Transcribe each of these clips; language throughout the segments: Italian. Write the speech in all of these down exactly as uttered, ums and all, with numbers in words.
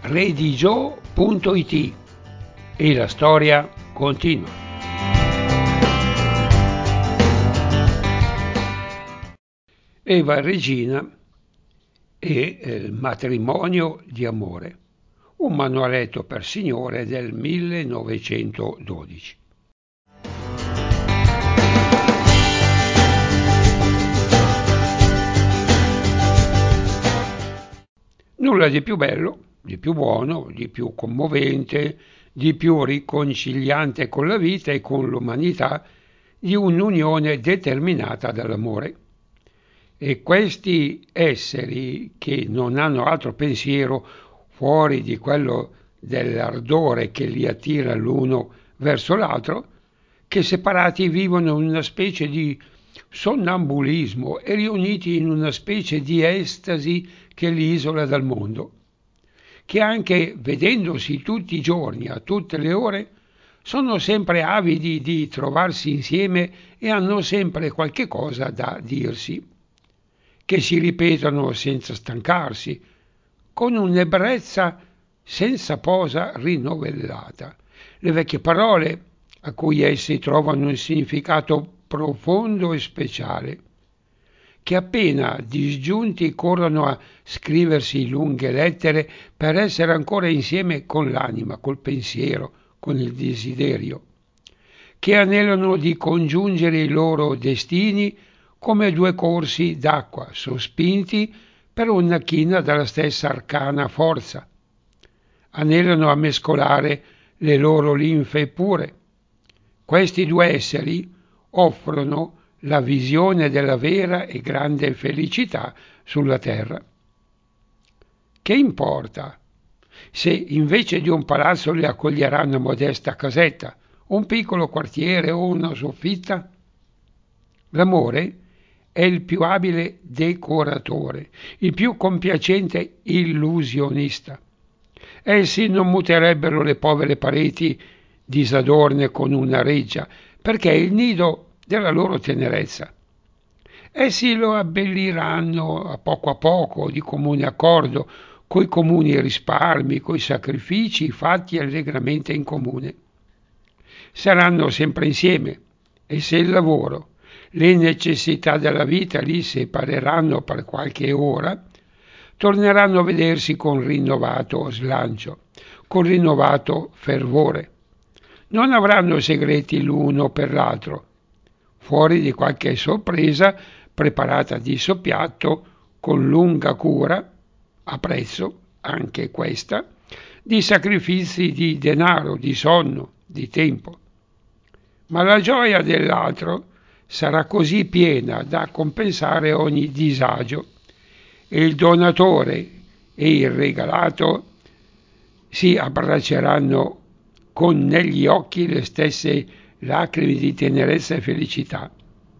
redigio punto it e la storia continua. Eva e Regina e il matrimonio di amore, un manualetto per signore del millenovecentododici. Nulla di più bello, di più buono, di più commovente, di più riconciliante con la vita e con l'umanità di un'unione determinata dall'amore. E questi esseri, che non hanno altro pensiero fuori di quello dell'ardore che li attira l'uno verso l'altro, che separati vivono in una specie di sonnambulismo e riuniti in una specie di estasi che li isola dal mondo, che anche vedendosi tutti i giorni, a tutte le ore, sono sempre avidi di trovarsi insieme e hanno sempre qualche cosa da dirsi, che si ripetono senza stancarsi, con un'ebbrezza senza posa rinnovellata. Le vecchie parole a cui essi trovano un significato profondo e speciale, che appena disgiunti corrono a scriversi lunghe lettere per essere ancora insieme con l'anima, col pensiero, con il desiderio, che anelano di congiungere i loro destini come due corsi d'acqua sospinti per una china dalla stessa arcana forza. Anelano a mescolare le loro linfe pure. Questi due esseri offrono la visione della vera e grande felicità sulla terra. Che importa se invece di un palazzo li accoglierà una modesta casetta, un piccolo quartiere o una soffitta? L'amore è il più abile decoratore, il più compiacente illusionista. Essi non muterebbero le povere pareti disadorne con una reggia, perché è il nido della loro tenerezza. Essi lo abbelliranno a poco a poco, di comune accordo, coi comuni risparmi, coi sacrifici fatti allegramente in comune. Saranno sempre insieme, e se il lavoro, le necessità della vita li separeranno per qualche ora, torneranno a vedersi con rinnovato slancio, con rinnovato fervore. Non avranno segreti l'uno per l'altro, fuori di qualche sorpresa preparata di soppiatto con lunga cura, a prezzo, anche questa, di sacrifici di denaro, di sonno, di tempo. Ma la gioia dell'altro sarà così piena da compensare ogni disagio, e il donatore e il regalato si abbracceranno con negli occhi le stesse lacrime di tenerezza e felicità.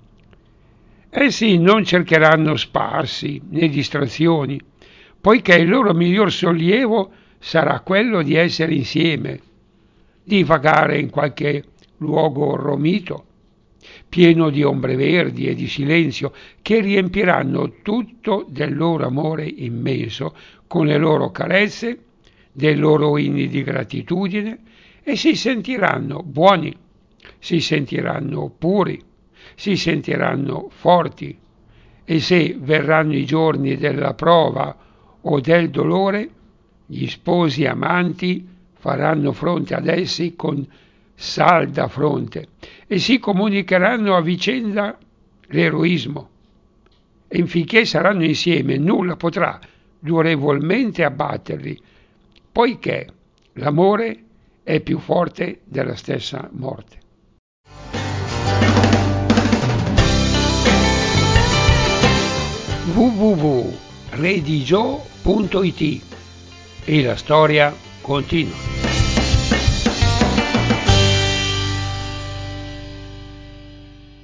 Essi non cercheranno sparsi né distrazioni, poiché il loro miglior sollievo sarà quello di essere insieme, di vagare in qualche luogo romito, pieno di ombre verdi e di silenzio, che riempiranno tutto del loro amore immenso con le loro carezze, dei loro inni di gratitudine, e si sentiranno buoni, si sentiranno puri, si sentiranno forti, e se verranno i giorni della prova o del dolore, gli sposi amanti faranno fronte ad essi con salda fronte e si comunicheranno a vicenda l'eroismo. E finché saranno insieme nulla potrà durevolmente abbatterli, poiché l'amore è più forte della stessa morte. w w w punto redigio punto it e la storia continua.